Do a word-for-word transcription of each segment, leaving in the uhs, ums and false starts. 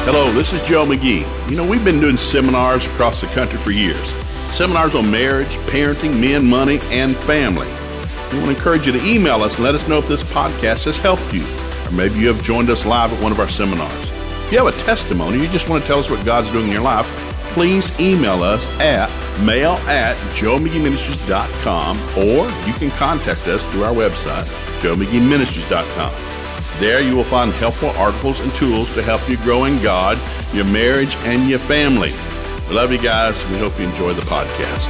Hello, this is Joe McGee. You know, we've been doing seminars across the country for years. Seminars on marriage, parenting, men, money, and family. We want to encourage you to email us and let us know if this podcast has helped you. Or maybe you have joined us live at one of our seminars. If you have a testimony, you just want to tell us what God's doing in your life, please email us at mail at joe mcgee ministries dot com, or you can contact us through our website, joe mcgee ministries dot com. There you will find helpful articles and tools to help you grow in God, your marriage, and your family. We love you guys. We hope you enjoy the podcast.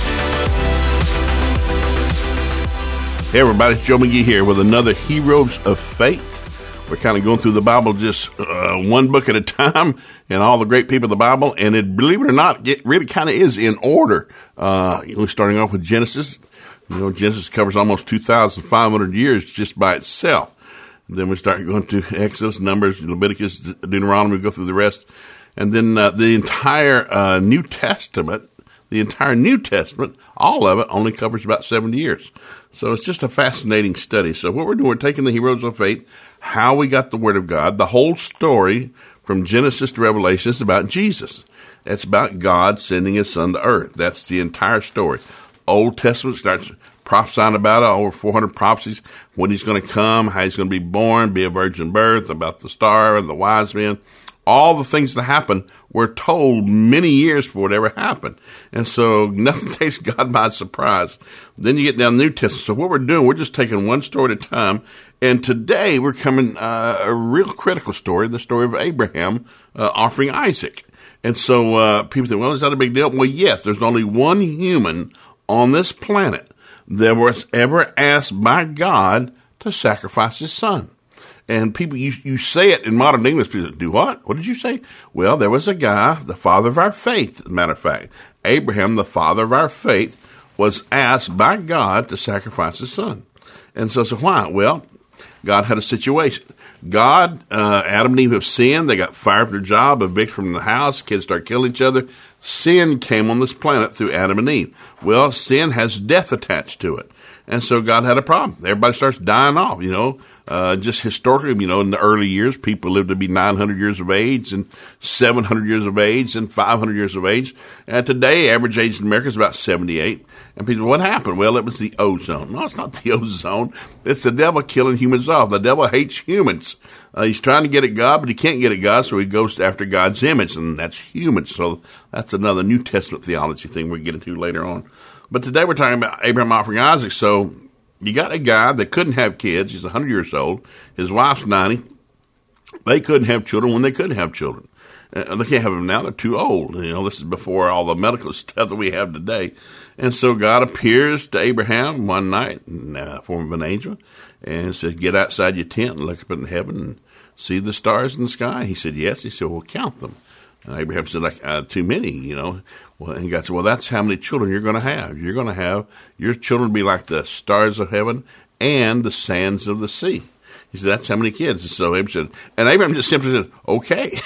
Hey everybody, it's Joe McGee here with another Heroes of Faith. We're kind of going through the Bible just uh, one book at a time and all the great people of the Bible. And it, believe it or not, it really kind of is in order. Uh, you know, starting off with Genesis. You know, Genesis covers almost two thousand five hundred years just by itself. Then we start going to Exodus, Numbers, Leviticus, Deuteronomy, we go through the rest. And then uh, the entire uh, New Testament, the entire New Testament, all of it only covers about seventy years. So it's just a fascinating study. So what we're doing, we're taking the Heroes of Faith, how we got the Word of God, the whole story from Genesis to Revelation is about Jesus. It's about God sending His Son to earth. That's the entire story. Old Testament starts prophesying about it, over four hundred prophecies, when He's going to come, how He's going to be born, be a virgin birth, about the star and the wise men. All the things that happen were told many years before it ever happened. And so nothing takes God by surprise. Then you get down to the New Testament. So what we're doing, we're just taking one story at a time. And today we're coming uh, a real critical story, the story of Abraham uh, offering Isaac. And so uh, people think, well, is that a big deal? Well, yes, there's only one human on this planet that was ever asked by God to sacrifice his son. And people, you, you say it in modern English, people do what? What did you say? Well, there was a guy, the father of our faith, as a matter of fact. Abraham, the father of our faith, was asked by God to sacrifice his son. And so, so why? Well, God had a situation. God, uh, Adam and Eve have sinned. They got fired from their job, evicted from the house. Kids start killing each other. Sin came on this planet through Adam and Eve. Well, sin has death attached to it. And so God had a problem. Everybody starts dying off, you know. Uh, just historically, you know, in the early years, people lived to be nine hundred years of age and seven hundred years of age and five hundred years of age. And today, average age in America is about seventy-eight. And people, what happened? Well, it was the ozone. No, it's not the ozone. It's the devil killing humans off. The devil hates humans. Uh, he's trying to get at God, but he can't get at God, so he goes after God's image, and that's humans. So that's another New Testament theology thing we'll get into later on. But today we're talking about Abraham offering Isaac. So you got a guy that couldn't have kids. He's one hundred years old. His wife's ninety. They couldn't have children when they couldn't have children. Uh, they can't have them now. They're too old. You know, this is before all the medical stuff that we have today. And so God appears to Abraham one night in the form of an angel and says, get outside your tent and look up in heaven and see the stars in the sky. He said, yes. He said, well, count them. And Abraham said, like, uh, too many, you know. Well, and God said, well, that's how many children you're going to have. You're going to have, your children be like the stars of heaven and the sands of the sea. He said, that's how many kids. And so Abraham said, and Abraham just simply said, okay.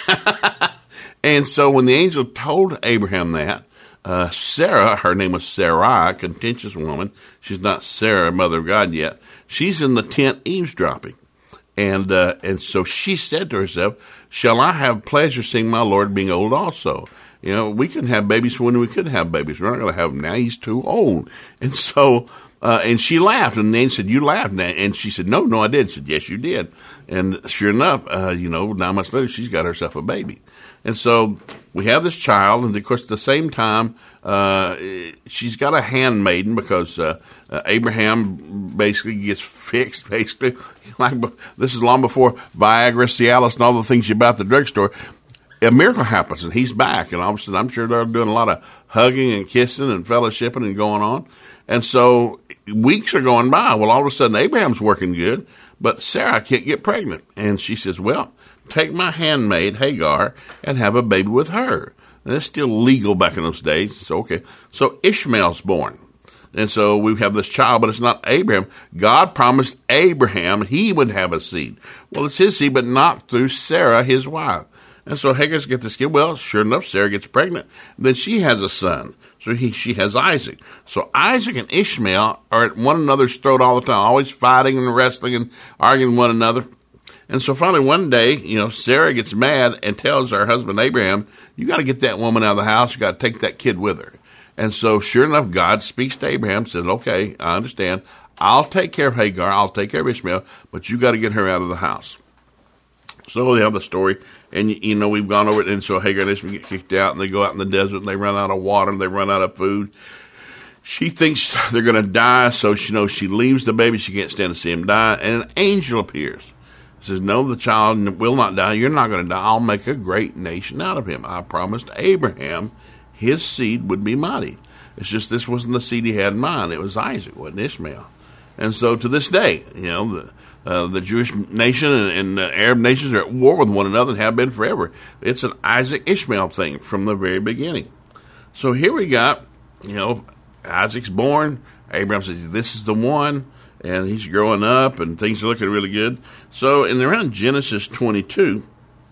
And so when the angel told Abraham that, uh, Sarah, her name was Sarai, a contentious woman. She's not Sarah, mother of God yet. She's in the tent eavesdropping. And, uh, and so she said to herself, shall I have pleasure seeing my Lord being old also? You know, we can have babies when we couldn't have babies. We're not going to have them now. He's too old. And so, uh, and she laughed. And the angel said, you laughed. And she said, no, no, I did. Said, yes, you did. And sure enough, uh, you know, nine months later, she's got herself a baby. And so we have this child. And of course, at the same time, uh, she's got a handmaiden because, uh, uh, Abraham basically gets fixed, basically. Like, this is long before Viagra, Cialis, and all the things you buy at the drugstore. A miracle happens, and he's back. And all of a sudden, I'm sure they're doing a lot of hugging and kissing and fellowshipping and going on. And so weeks are going by. Well, all of a sudden, Abraham's working good, but Sarah can't get pregnant. And she says, well, take my handmaid, Hagar, and have a baby with her. And that's still legal back in those days. So, okay. So Ishmael's born. And so we have this child, but it's not Abraham. God promised Abraham he would have a seed. Well, it's his seed, but not through Sarah, his wife. And so Hagar's get this kid. Well, sure enough, Sarah gets pregnant. Then she has a son. So he, she has Isaac. So Isaac and Ishmael are at one another's throat all the time, always fighting and wrestling and arguing with one another. And so finally one day, you know, Sarah gets mad and tells her husband Abraham, you got to get that woman out of the house. You got to take that kid with her. And so sure enough, God speaks to Abraham, says, okay, I understand. I'll take care of Hagar. I'll take care of Ishmael, but you got to get her out of the house. So they have the story, and, you know, we've gone over it, and so Hagar and Ishmael get kicked out, and they go out in the desert, and they run out of water, and they run out of food. She thinks they're going to die, so she knows she leaves the baby. She can't stand to see him die, and an angel appears. Says, no, the child will not die. You're not going to die. I'll make a great nation out of him. I promised Abraham his seed would be mighty. It's just this wasn't the seed he had in mind. It was Isaac, wasn't Ishmael. And so to this day, you know, the, uh, the Jewish nation and, and the Arab nations are at war with one another and have been forever. It's an Isaac-Ishmael thing from the very beginning. So here we got, you know, Isaac's born. Abraham says, this is the one. And he's growing up, and things are looking really good. So in around Genesis twenty-two,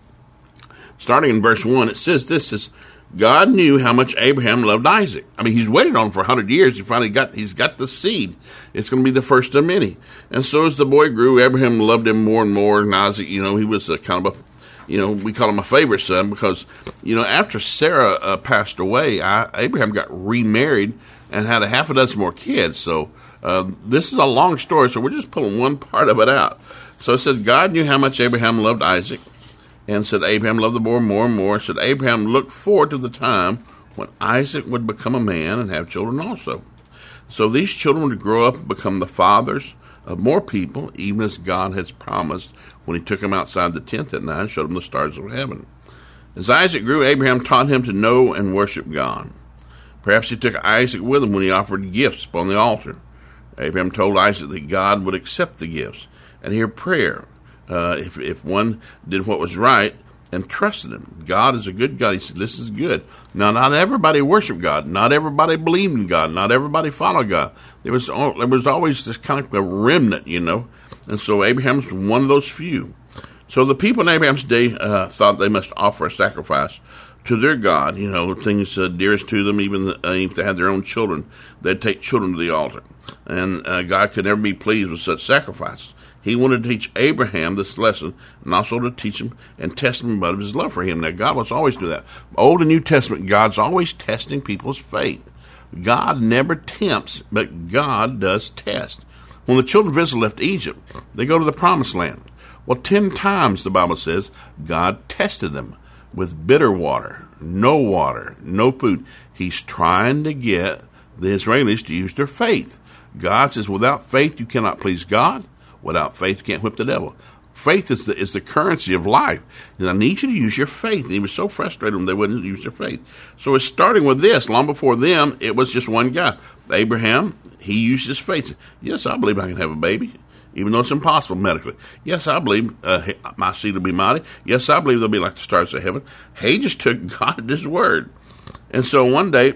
starting in verse one, it says this, is God knew how much Abraham loved Isaac. I mean, he's waited on him for one hundred years. He finally got, he's got the seed. It's going to be the first of many. And so as the boy grew, Abraham loved him more and more. And Isaac, you know, he was a kind of a, you know, we call him a favorite son because, you know, after Sarah uh, passed away, I, Abraham got remarried and had a half a dozen more kids. So uh, this is a long story, so we're just pulling one part of it out. So it says, God knew how much Abraham loved Isaac, and said Abraham loved the boy more and more. Said Abraham looked forward to the time when Isaac would become a man and have children also. So these children would grow up and become the fathers of more people, even as God has promised when he took him outside the tent that night and showed him the stars of heaven. As Isaac grew, Abraham taught him to know and worship God. Perhaps he took Isaac with him when he offered gifts upon the altar. Abraham told Isaac that God would accept the gifts and hear prayer uh, if, if one did what was right and trusted him. God is a good God. He said, this is good. Now, not everybody worshiped God. Not everybody believed in God. Not everybody followed God. There was, there was always this kind of a remnant, you know. And so Abraham's one of those few. So the people in Abraham's day uh, thought they must offer a sacrifice to their God, you know, things uh, dearest to them, even uh, if they had their own children, they'd take children to the altar. And uh, God could never be pleased with such sacrifices. He wanted to teach Abraham this lesson and also to teach him and test him about his love for him. Now, God must always do that. Old and New Testament, God's always testing people's faith. God never tempts, but God does test. When the children of Israel left Egypt, they go to the Promised Land. Well, ten times, the Bible says, God tested them with bitter water, no water, no food. He's trying to get the Israelis to use their faith. God says, without faith, you cannot please God. Without faith, you can't whip the devil. Faith is the, is the currency of life. And I need you to use your faith. And he was so frustrated when they wouldn't use their faith. So it's starting with this. Long before them, it was just one guy. Abraham, he used his faith. Yes, I believe I can have a baby, even though it's impossible medically. Yes, I believe uh, my seed will be mighty. Yes, I believe they'll be like the stars of heaven. He just took God at his word. And so one day,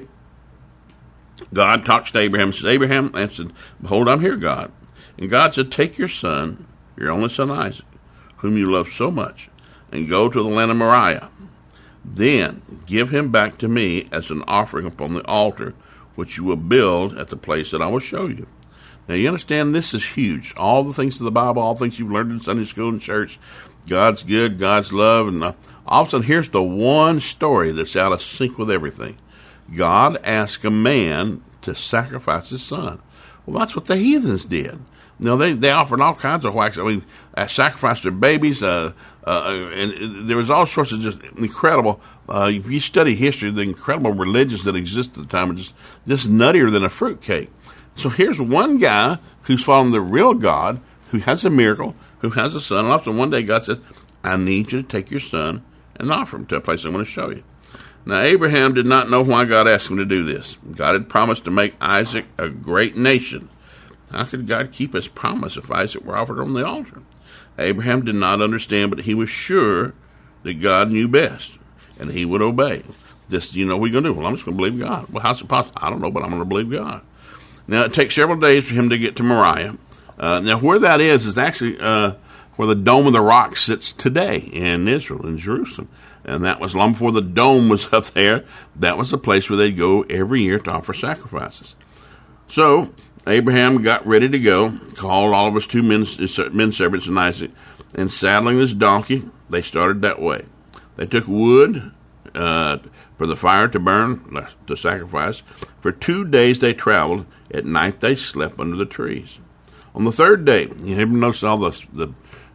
God talks to Abraham and says, Abraham answered, behold, I'm here, God. And God said, take your son, your only son Isaac, whom you love so much, and go to the land of Moriah. Then give him back to me as an offering upon the altar, which you will build at the place that I will show you. Now, you understand, this is huge. All the things of the Bible, all the things you've learned in Sunday school and church, God's good, God's love, and all of a sudden, here's the one story that's out of sync with everything. God asked a man to sacrifice his son. Well, that's what the heathens did. You know, they, they offered all kinds of whacks. I mean, uh, sacrificed their babies, uh, uh, and there was all sorts of just incredible, uh, if you study history, the incredible religions that existed at the time are just, just nuttier than a fruitcake. So here's one guy who's following the real God, who has a miracle, who has a son, and often one day God said, I need you to take your son and offer him to a place I'm going to show you. Now, Abraham did not know why God asked him to do this. God had promised to make Isaac a great nation. How could God keep his promise if Isaac were offered on the altar? Abraham did not understand, but he was sure that God knew best, and he would obey. This, you know, what are you going to do? Well, I'm just going to believe God. Well, how's it possible? I don't know, but I'm going to believe God. Now, it takes several days for him to get to Moriah. Uh, now, where that is is actually uh, where the Dome of the Rock sits today in Israel, in Jerusalem. And that was long before the dome was up there. That was the place where they'd go every year to offer sacrifices. So, Abraham got ready to go, called all of his two men, his men servants and Isaac, and saddling his donkey, they started that way. They took wood uh, for the fire to burn, to sacrifice. For two days they traveled. At night they slept under the trees. On the third day, you ever notice all the, the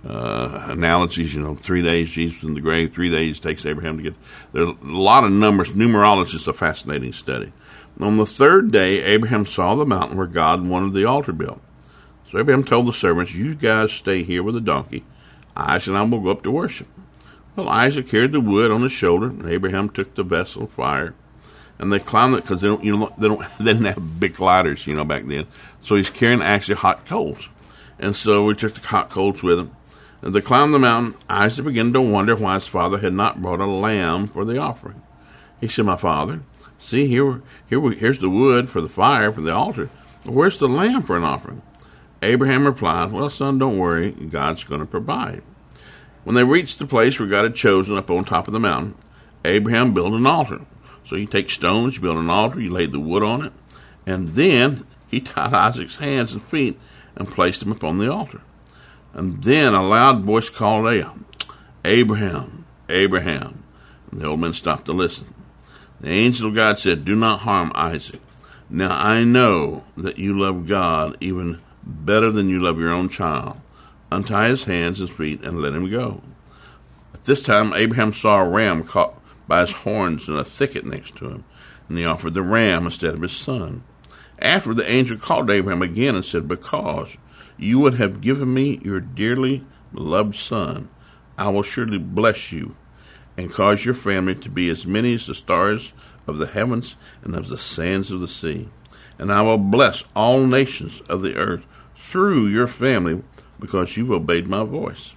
uh, analogies, you know, three days Jesus in the grave, three days takes Abraham to get, there are a lot of numbers. Numerology is a fascinating study. On the third day, Abraham saw the mountain where God wanted the altar built. So Abraham told the servants, you guys stay here with the donkey. Isaac and I will go up to worship. Well, Isaac carried the wood on his shoulder, and Abraham took the vessel of fire. And they climbed it because they don't, you know, they don't, they didn't have big lighters, you know, back then. So he's carrying actually hot coals. And so we took the hot coals with him. And they climbed the mountain. Isaac began to wonder why his father had not brought a lamb for the offering. He said, my father, see, here, here, we, here's the wood for the fire, for the altar. Where's the lamb for an offering? Abraham replied, well, son, don't worry. God's going to provide. When they reached the place where God had chosen up on top of the mountain, Abraham built an altar. So you take stones, you build an altar, you laid the wood on it, and then he tied Isaac's hands and feet and placed him upon the altar. And then a loud voice called out, Abraham, Abraham. And the old man stopped to listen. The angel of God said, do not harm Isaac. Now I know that you love God even better than you love your own child. Untie his hands and feet and let him go. At this time, Abraham saw a ram caught by his horns in a thicket next to him, and he offered the ram instead of his son. After, the angel called Abraham again and said, because you would have given me your dearly beloved son, I will surely bless you and cause your family to be as many as the stars of the heavens and of the sands of the sea. And I will bless all nations of the earth through your family, because you've obeyed my voice.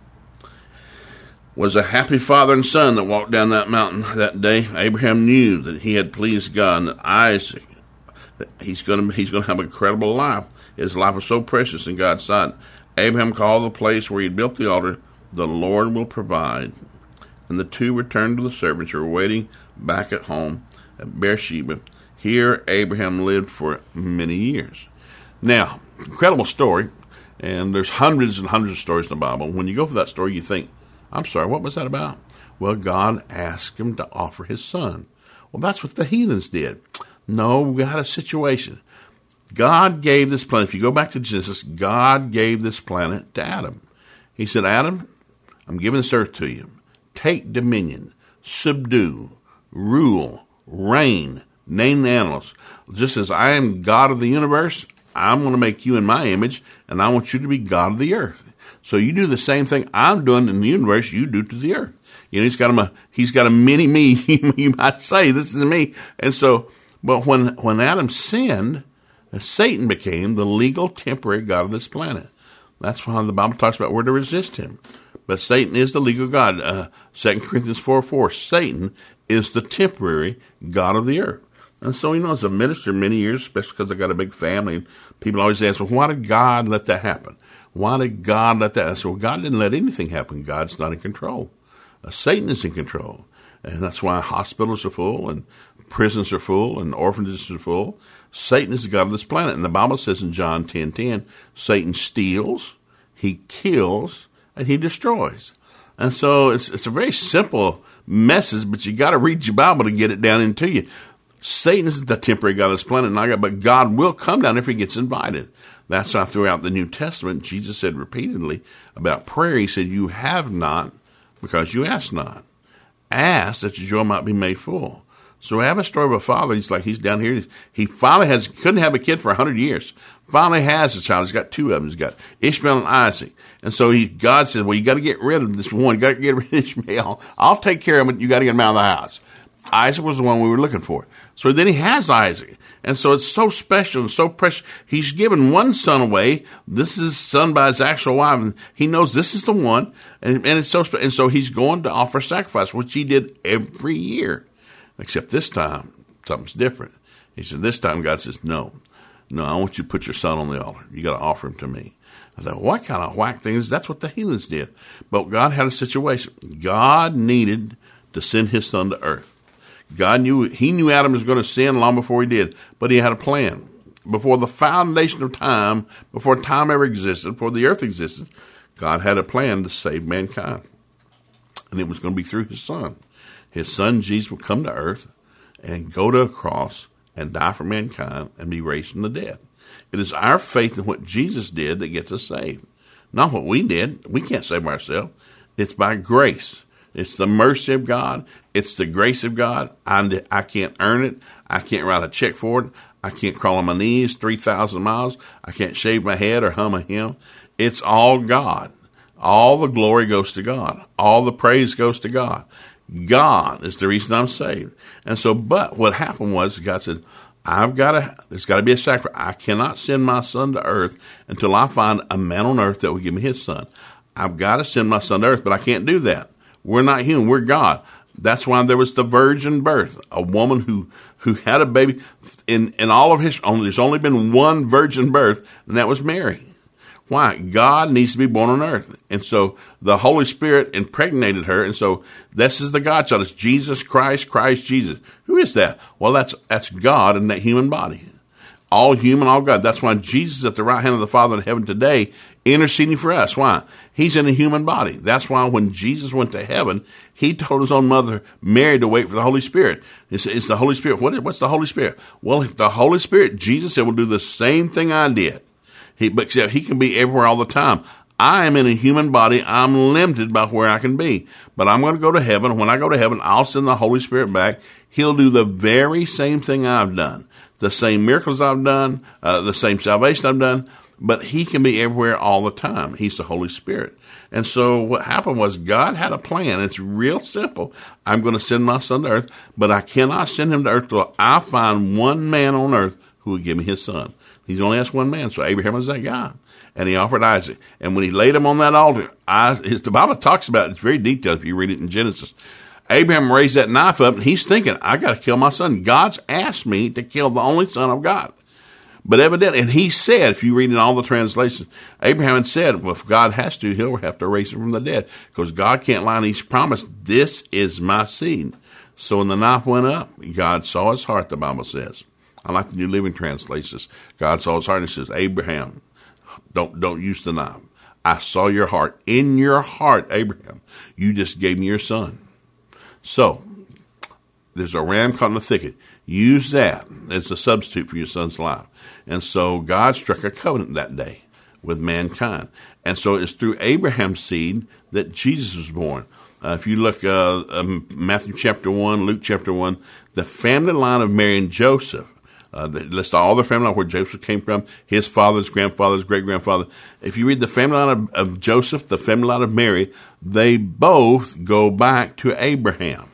Was a happy father and son that walked down that mountain that day. Abraham knew that he had pleased God, and that Isaac, that he's going to he's going to have an incredible life. His life was so precious in God's sight. Abraham called the place where he built the altar, the Lord will provide. And the two returned to the servants who were waiting back at home at Beersheba. Here Abraham lived for many years. Now, incredible story. And there's hundreds and hundreds of stories in the Bible. When you go through that story, you think, I'm sorry, what was that about? Well, God asked him to offer his son. Well, that's what the heathens did. No, we had a situation. God gave this planet, if you go back to Genesis, God gave this planet to Adam. He said, Adam, I'm giving this earth to you. Take dominion, subdue, rule, reign, name the animals. Just as I am God of the universe, I'm going to make you in my image, and I want you to be God of the earth. So you do the same thing I'm doing in the universe, you do to the earth. You know, he's got a, he's got a mini me, you might say, this is me. And so, but when, when Adam sinned, Satan became the legal temporary God of this planet. That's why the Bible talks about where to resist him. But Satan is the legal God. Uh, Second Corinthians four four, Satan is the temporary God of the earth. And so, you know, as a minister many years, especially because I got a big family, people always ask, well, why did God let that happen? Why did God let that? I said, well, God didn't let anything happen. God's not in control. Uh, Satan is in control. And that's why hospitals are full and prisons are full and orphanages are full. Satan is the God of this planet. And the Bible says in John ten ten, Satan steals, he kills, and he destroys. And so it's, it's a very simple message, but you got to read your Bible to get it down into you. Satan is the temporary God of this planet, but God will come down if he gets invited. That's why throughout the New Testament, Jesus said repeatedly about prayer, he said, you have not because you ask not. Ask that your joy might be made full. So we have a story of a father. He's like, he's down here. He finally has, couldn't have a kid for a hundred years. Finally has a child. He's got two of them. He's got Ishmael and Isaac. And so he, God says, well, you got to get rid of this one. You got to get rid of Ishmael. I'll take care of him, but you got to get him out of the house. Isaac was the one we were looking for. So then he has Isaac. And so it's so special and so precious. He's given one son away. This is son by his actual wife. And he knows this is the one. And, and it's so special. And so he's going to offer sacrifice, which he did every year. Except this time, something's different. He said, this time God says, no. No, I want you to put your son on the altar. You got to offer him to me. I thought, what kind of whack thing is that's what the heathens did. But God had a situation. God needed to send his son to earth. God knew, he knew Adam was going to sin long before he did, but he had a plan. before the foundation of time, before time ever existed, before the earth existed, God had a plan to save mankind. And it was going to be through his son. His son, Jesus, would come to earth and go to a cross and die for mankind and be raised from the dead. It is our faith in what Jesus did that gets us saved. Not what we did. We can't save ourselves. It's by grace. It's the mercy of God. It's the grace of God. I, I can't earn it. I can't write a check for it. I can't crawl on my knees three thousand miles. I can't shave my head or hum a hymn. It's all God. All the glory goes to God. All the praise goes to God. God is the reason I'm saved. And so, but what happened was God said, I've got to, there's got to be a sacrifice. I cannot send my son to earth until I find a man on earth that will give me his son. I've got to send my son to earth, but I can't do that. We're not human. We're God. That's why there was the virgin birth, a woman who, who had a baby. In, in all of history, only, there's only been one virgin birth, and that was Mary. Why? God needs to be born on earth. And so the Holy Spirit impregnated her. And so this is the God child. It's Jesus Christ, Christ Jesus. Who is that? Well, that's that's God in that human body. All human, all God. That's why Jesus is at the right hand of the Father in heaven today, interceding for us. Why? He's in a human body. That's why when Jesus went to heaven, he told his own mother, Mary, to wait for the Holy Spirit. It's, it's the Holy Spirit. What is, what's the Holy Spirit? Well, if the Holy Spirit, Jesus said, will do the same thing I did. He, but except he can be everywhere all the time. I am in a human body. I'm limited by where I can be. But I'm going to go to heaven. When I go to heaven, I'll send the Holy Spirit back. He'll do the very same thing I've done. The same miracles I've done, uh, the same salvation I've done. But he can be everywhere all the time. He's the Holy Spirit. And so what happened was God had a plan. It's real simple. I'm going to send my son to earth, but I cannot send him to earth till I find one man on earth who will give me his son. He's only asked one man, so Abraham was that guy. And he offered Isaac. And when he laid him on that altar, I, his, the Bible talks about it. It's very detailed if you read it in Genesis. Abraham raised that knife up, and he's thinking, I got to kill my son. God's asked me to kill the only son I've got. But evidently, and he said, if you read in all the translations, Abraham had said, well, if God has to, he'll have to raise him from the dead. Because God can't lie, and he's promised, this is my seed. So when the knife went up, God saw his heart, the Bible says. I like the New Living Translations. God saw his heart and says, Abraham, don't don't use the knife. I saw your heart. In your heart, Abraham, you just gave me your son. So, there's a ram caught in the thicket. Use that as a substitute for your son's life. And so God struck a covenant that day with mankind. And so it's through Abraham's seed that Jesus was born. Uh, if you look uh, um, Matthew chapter one, Luke chapter one, the family line of Mary and Joseph, Uh, they list all the family line where Joseph came from, his father's grandfather's great-grandfather. If you read the family line of, of Joseph, the family line of Mary, they both go back to Abraham.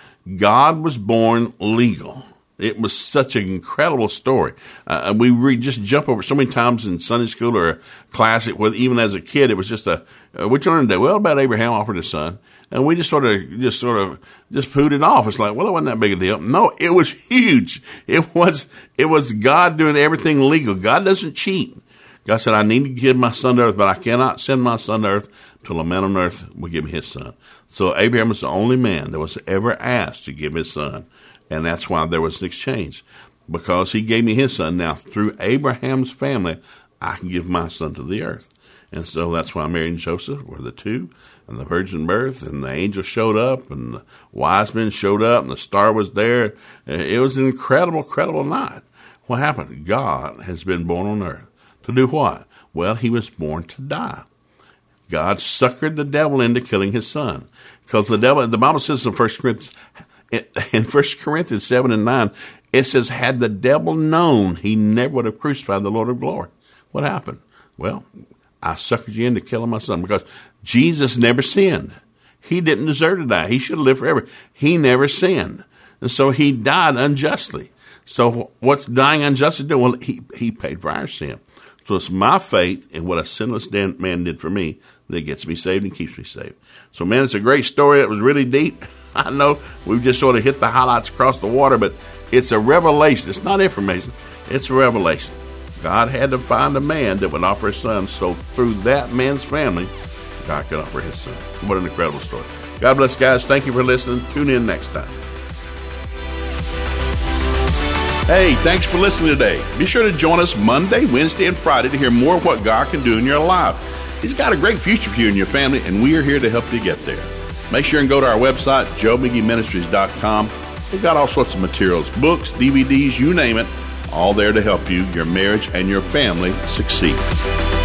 God was born legal. It was such an incredible story. Uh, we read, just jump over so many times in Sunday school or classic, where even as a kid, it was just a, uh, what you learned today? Well, about Abraham offered his son. And we just sort of, just sort of, just pooed it off. It's like, well, it wasn't that big a deal. No, it was huge. It was, it was God doing everything legal. God doesn't cheat. God said, I need to give my son to earth, but I cannot send my son to earth till a man on earth will give me his son. So Abraham was the only man that was ever asked to give his son. And that's why there was an exchange. Because he gave me his son. Now, through Abraham's family, I can give my son to the earth. And so that's why Mary and Joseph were the two, and the virgin birth, and the angel showed up, and the wise men showed up, and the star was there. It was an incredible, incredible night. What happened? God has been born on earth. To do what? Well, he was born to die. God suckered the devil into killing his son. Because the devil, the Bible says in First Corinthians, in First Corinthians seven and nine, it says, had the devil known, he never would have crucified the Lord of glory. What happened? Well, I suckered you into killing my son, because Jesus never sinned. He didn't deserve to die. He should have lived forever. He never sinned. And so he died unjustly. So what's dying unjustly do? Well, he, he paid for our sin. So it's my faith in what a sinless man did for me that gets me saved and keeps me saved. So, man, it's a great story. It was really deep. I know we've just sort of hit the highlights across the water, but it's a revelation. It's not information. It's a revelation. God had to find a man that would offer his son, so through that man's family, God could offer his son. What an incredible story. God bless, guys. Thank you for listening. Tune in next time. Hey, thanks for listening today. Be sure to join us Monday, Wednesday, and Friday to hear more of what God can do in your life. He's got a great future for you and your family, and we are here to help you get there. Make sure and go to our website, joe mcgee ministries dot com. We've got all sorts of materials, books, D V Ds, you name it, all there to help you, your marriage, and your family succeed.